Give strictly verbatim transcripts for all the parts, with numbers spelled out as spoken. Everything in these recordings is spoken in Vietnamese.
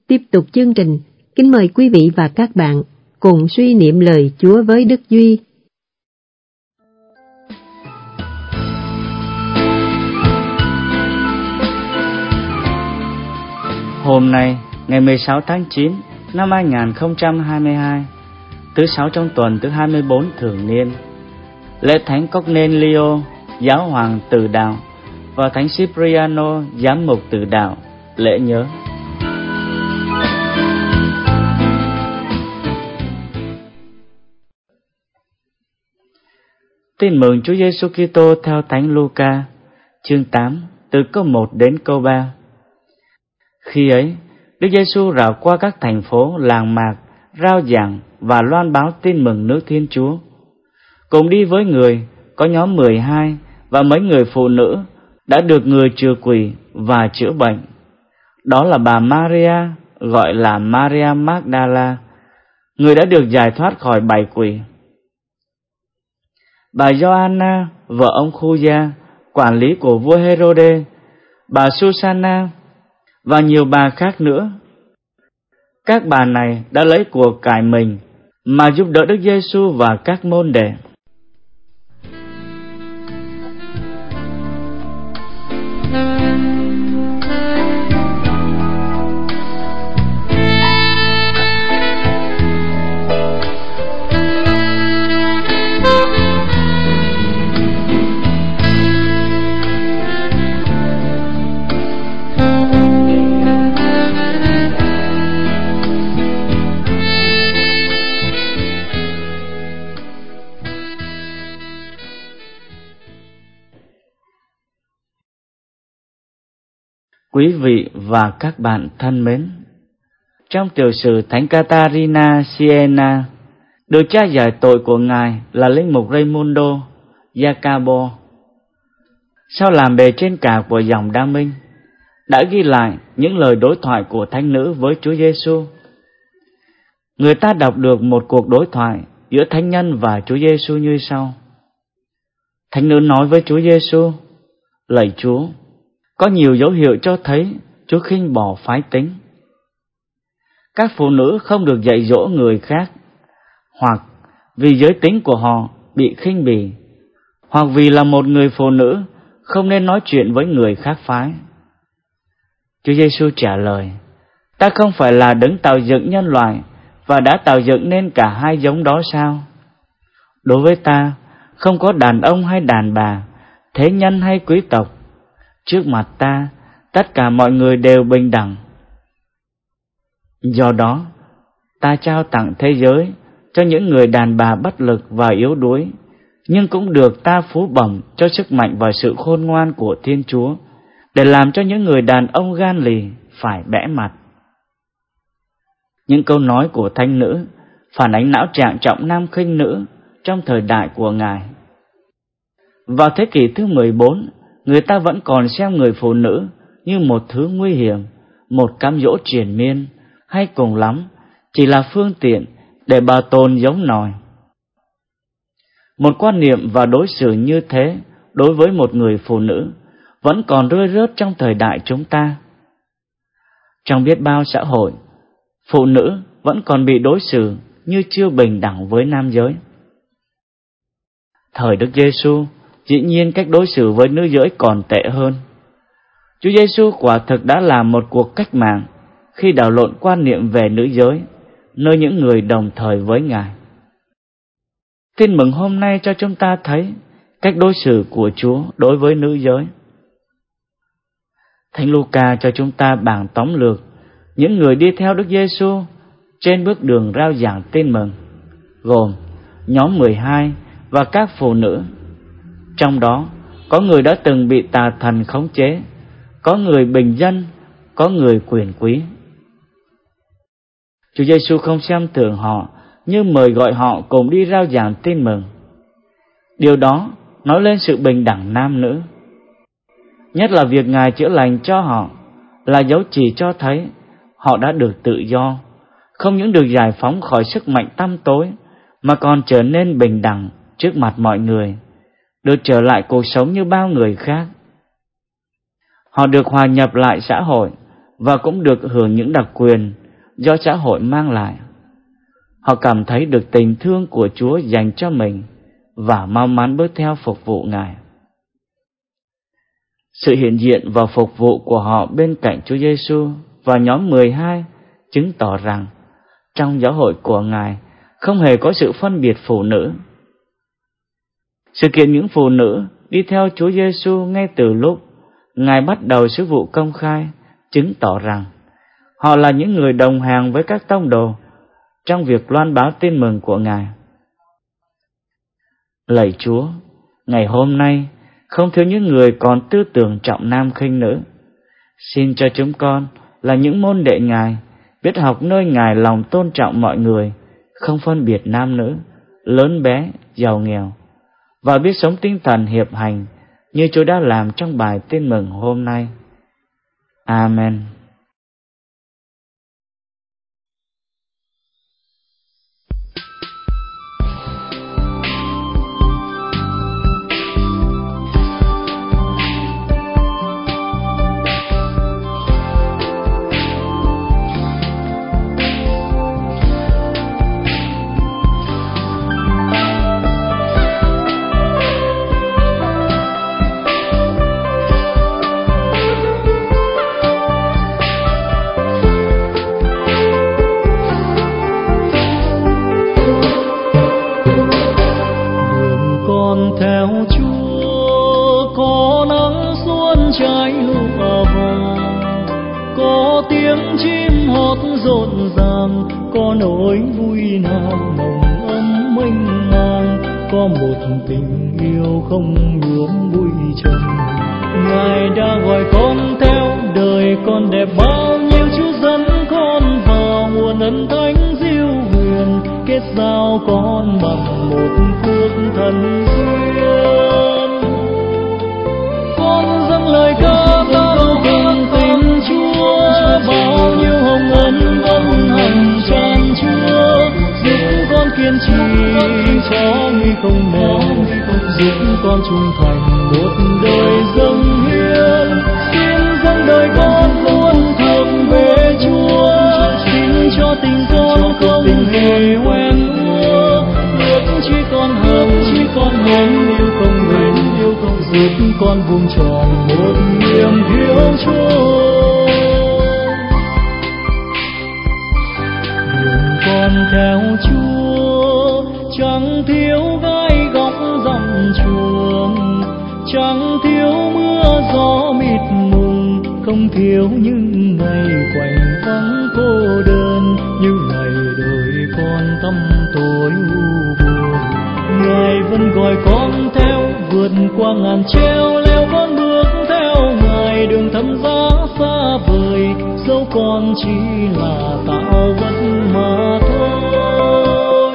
Tiếp tục chương trình, kính mời quý vị và các bạn cùng suy niệm lời Chúa với Đức Duy. Hôm nay, ngày mười sáu tháng chín năm hai nghìn không trăm hai mươi hai, thứ sáu trong tuần thứ hai mươi bốn thường niên, lễ Thánh Cornelio, giáo hoàng Từ Đạo và Thánh Cipriano, giám mục Từ Đạo, lễ nhớ. Tin mừng Chúa Giêsu Kitô theo Thánh Luca, chương tám, từ câu một đến câu ba. Khi ấy, Đức Giêsu rảo qua các thành phố, làng mạc, rao giảng và loan báo tin mừng nước Thiên Chúa. Cùng đi với người có nhóm mười hai và mấy người phụ nữ đã được người trừ quỷ và chữa bệnh. Đó là bà Maria, gọi là Maria Magdala, người đã được giải thoát khỏi bảy quỷ. Bà Gioanna, vợ ông Khugia, quản lý của vua Herode, bà Susanna và nhiều bà khác nữa. Các bà này đã lấy của cải mình mà giúp đỡ Đức Giêsu và các môn đệ. Quý vị và các bạn thân mến, trong tiểu sử Thánh Catarina Siena, được cha giải tội của ngài là linh mục Raimundo Jacobo, sau làm bề trên cả của dòng Đa Minh, đã ghi lại những lời đối thoại của thánh nữ với Chúa Giêsu. Người ta đọc được một cuộc đối thoại giữa thánh nhân và Chúa Giêsu như sau. Thánh nữ nói với Chúa Giêsu: "Lạy Chúa, có nhiều dấu hiệu cho thấy Chúa khinh bỏ phái tính. Các phụ nữ không được dạy dỗ người khác, hoặc vì giới tính của họ bị khinh bỉ, hoặc vì là một người phụ nữ không nên nói chuyện với người khác phái." Chúa Giêsu trả lời: "Ta không phải là đấng tạo dựng nhân loại và đã tạo dựng nên cả hai giống đó sao? Đối với ta, không có đàn ông hay đàn bà, thế nhân hay quý tộc. Trước mặt ta, tất cả mọi người đều bình đẳng. Do đó, ta trao tặng thế giới cho những người đàn bà bất lực và yếu đuối, nhưng cũng được ta phú bẩm cho sức mạnh và sự khôn ngoan của Thiên Chúa, để làm cho những người đàn ông gan lì phải bẽ mặt." Những câu nói của thánh nữ phản ánh não trạng trọng nam khinh nữ trong thời đại của ngài. Vào thế kỷ thứ mười bốn, người ta vẫn còn xem người phụ nữ như một thứ nguy hiểm, một cám dỗ triền miên, hay cùng lắm chỉ là phương tiện để bảo tồn giống nòi. Một quan niệm và đối xử như thế đối với một người phụ nữ vẫn còn rơi rớt trong thời đại chúng ta. Trong biết bao xã hội, phụ nữ vẫn còn bị đối xử như chưa bình đẳng với nam giới. Thời Đức Giêsu, dĩ nhiên cách đối xử với nữ giới còn tệ hơn. Chúa Giêsu quả thực đã làm một cuộc cách mạng khi đảo lộn quan niệm về nữ giới nơi những người đồng thời với ngài. Tin mừng hôm nay cho chúng ta thấy cách đối xử của Chúa đối với nữ giới. Thánh Luca cho chúng ta bảng tóm lược những người đi theo Đức Giêsu trên bước đường rao giảng tin mừng, gồm nhóm mười hai và các phụ nữ. Trong đó có người đã từng bị tà thần khống chế, có người bình dân, có người quyền quý. Chúa Giêsu không xem thường họ, như mời gọi họ cùng đi rao giảng tin mừng. Điều đó nói lên sự bình đẳng nam nữ. Nhất là việc ngài chữa lành cho họ là dấu chỉ cho thấy họ đã được tự do, không những được giải phóng khỏi sức mạnh tăm tối, mà còn trở nên bình đẳng trước mặt mọi người, được trở lại cuộc sống như bao người khác. Họ được hòa nhập lại xã hội và cũng được hưởng những đặc quyền do xã hội mang lại. Họ cảm thấy được tình thương của Chúa dành cho mình và mau mắn bước theo phục vụ Ngài. Sự hiện diện và phục vụ của họ bên cạnh Chúa Giêsu và nhóm mười hai chứng tỏ rằng trong giáo hội của Ngài không hề có sự phân biệt phụ nữ. Sự kiện những phụ nữ đi theo Chúa Giêsu ngay từ lúc Ngài bắt đầu sứ vụ công khai chứng tỏ rằng họ là những người đồng hành với các tông đồ trong việc loan báo tin mừng của Ngài. Lạy Chúa, ngày hôm nay không thiếu những người còn tư tưởng trọng nam khinh nữ. Xin cho chúng con là những môn đệ Ngài, biết học nơi Ngài lòng tôn trọng mọi người, không phân biệt nam nữ, lớn bé, giàu nghèo, và biết sống tinh thần hiệp hành như Chúa đã làm trong bài tin mừng hôm nay. Amen. Rộn ràng có nỗi vui nào nồng ấm mênh mang, có một tình yêu không nhuốm bụi trần. Ngài đã gọi con theo đời con đẹp bao nhiêu, Chúa dẫn con vào nguồn ân thánh diệu huyền, kết giao con bằng một phước thần duyên. Con dâng lời ca tán cùng tình Chúa, bao nhiêu hồng ân ân hạnh tràn chứa, giúp con kiên trì cho nguy không nản, giúp con trung thành một đời dâng hiến. Xin dâng đời con luôn thuộc về Chúa, xin cho tình con không hề quen úa, ước chỉ con hờn chỉ con hờn yêu không quên yêu không giúp con vuông tròn một niềm hiếu Chúa. Con theo Chúa chẳng thiếu gai góc dặm chuồng, chẳng thiếu mưa gió mịt mùng, không thiếu những ngày quạnh vắng cô đơn như ngày đời con tăm tối u buồn. Ngài vẫn gọi con theo vượt qua ngàn treo leo, con bước theo Ngài đường thăm giá xa vời, dẫu con chỉ là tạo vật mà thôi.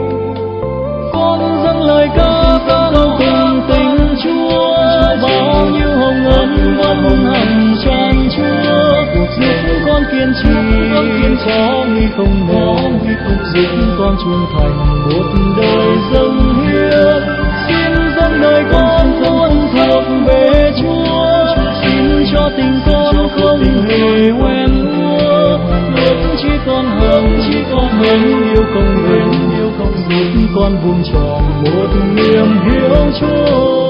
Con dâng lời ca tán cùng tình Chúa, bao nhiêu hồng ân ân hạnh tràn chứa, giúp con kiên trì cho nguy không nản, giúp con trung thành một đời dâng hiến. Xin dâng đời con luôn thuộc về Chúa, xin cho tình con không hề quen úa, ước chỉ con hờn chỉ con hờn yêu không quên yêu không giúp con vuông tròn một niềm hiếu Chúa.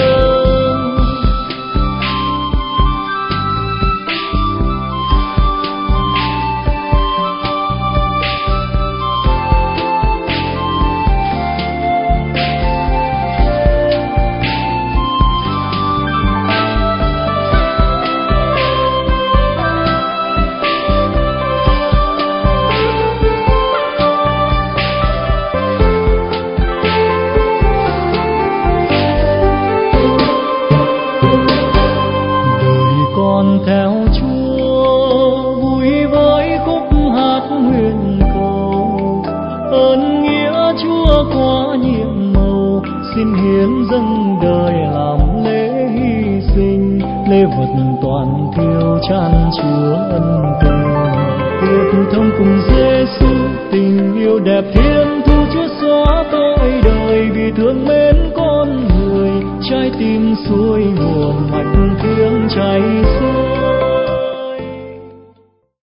Xin hiến dâng đời làm lễ hy sinh, lễ vật toàn thiêu chan chứa ân tình. Hiệp thông cùng Giêsu, tình yêu đẹp thiên thu, Chúa xóa tội đời vì thương mến con người, trái tim suối nguồn mạch thiêng cháy xưa.